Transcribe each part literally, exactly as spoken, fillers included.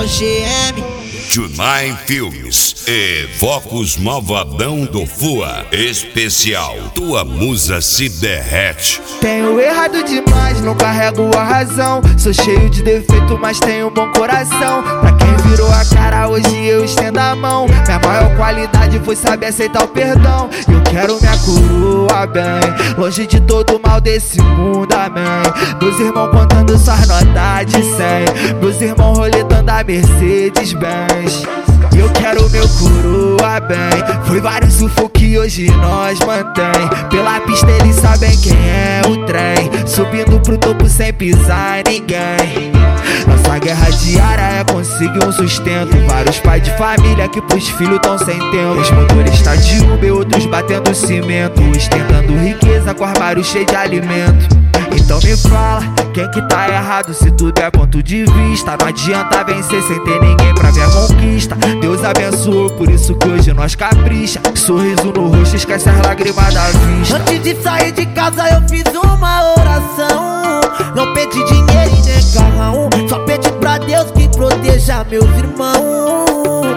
o G M. Tunai Filmes e Focus Malvadão do Fua. Especial, tua musa se derrete. Tenho errado demais, não carrego a razão. Sou cheio de defeito, mas tenho bom coração. Pra quem virou a cara, hoje eu estendo a mão. Minha maior qualidade foi saber aceitar o perdão. Eu quero minha coroa bem, longe de todo mal desse mundo, amém. Meus irmãos contando suas notas de cem, meus irmãos roletando a Mercedes-Benz. Eu quero meu coroa bem. Foi vários ufo que hoje nós mantém. Pela pista eles sabem quem é o trem, subindo pro topo sem pisar em ninguém. Nossa guerra diária é conseguir um sustento. Vários pais de família que pros filhos tão sem tempo. Os motoristas de Uber, outros batendo cimento, ostentando riqueza com armário cheio de alimento. Então me fala, quem que tá errado se tudo é ponto de vista? Não adianta vencer sem ter ninguém pra ver a conquista. Deus abençoou, por isso que hoje nós capricha. Sorriso no rosto, esquece as lágrimas da vista. Antes de sair de casa eu fiz uma oração. Não pedi dinheiro e nem carrão, só pedi pra Deus que proteja meus irmãos.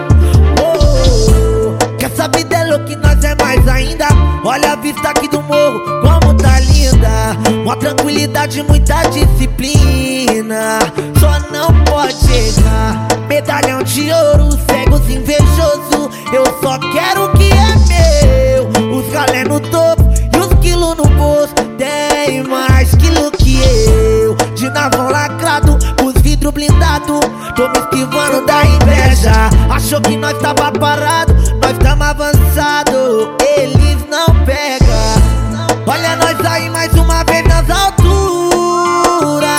Oh, que essa vida é louca e nós é mais ainda. Olha a vista aqui do morro, como tá linda. Uma tranquilidade, muita disciplina. Só não pode errar. Medalhão de ouro, cegos invejoso. Eu só quero o que é meu. Os galé no topo e os quilos no bolso. Tem mais quilo que eu. De navão lacrado, os vidros blindados. Tô me esquivando da inveja. Achou que nós tava parado, nós tamo avançado. Eles não pegam. Olha nós aí mais uma vez nas alturas.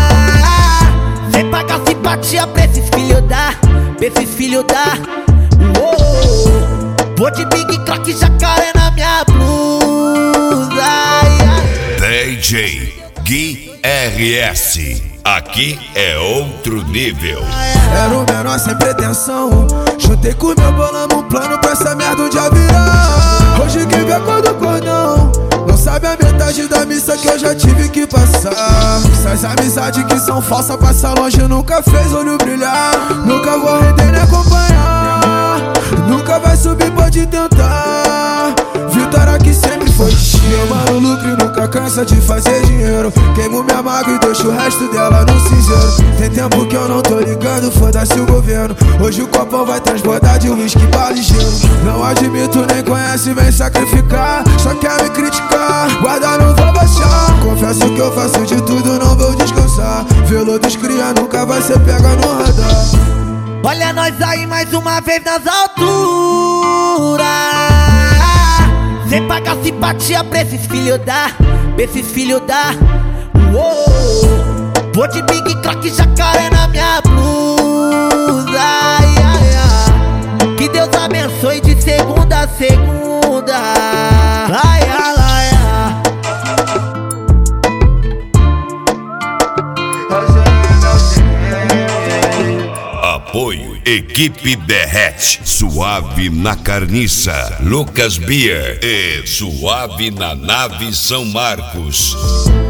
Sem pagar simpatia pra esses filhos da, pra esses filhos da. Uou. Vou de Big Crack jacaré na minha blusa. D J Gui R S, aqui é outro nível. Era o menor sem pretensão, juntei com meu bolão um plano pra essa merda um dia virar. Hoje quem vê a cor do cordão não sabe a metade da missa que eu já tive que passar. Essas amizades que são falsas, passa longe, nunca fez olho brilhar. Nunca vou render nem acompanhar, nunca vai subir, pode tentar. Vitória que sempre foi meu mano, lucro e nunca cansa de fazer dinheiro. Queimo minha mágoa e deixo o resto dela no cinzeiro. Tem tempo que eu não tô ligando, foda-se o governo. Hoje o copão vai transbordar de uísque, bala e gelo. Não admito, nem conhece, vem sacrificar. Só quer me criticar, guarda não vou baixar. Confesso que eu faço de tudo, não vou descansar. Velo dos cria nunca vai ser pega no radar. Olha nós aí mais uma vez nas alturas. Sem pagar simpatia pra esses filhos da, pra esses filhos da. Uou. Vou de Big Crack jacaré na minha blusa. Ai, ai, ai. Que Deus abençoe de segunda a segunda. Ai, ai, ai, ai. Apoio Equipe Derrete, Suave na Carniça, Lucas Beer e Suave na Nave São Marcos.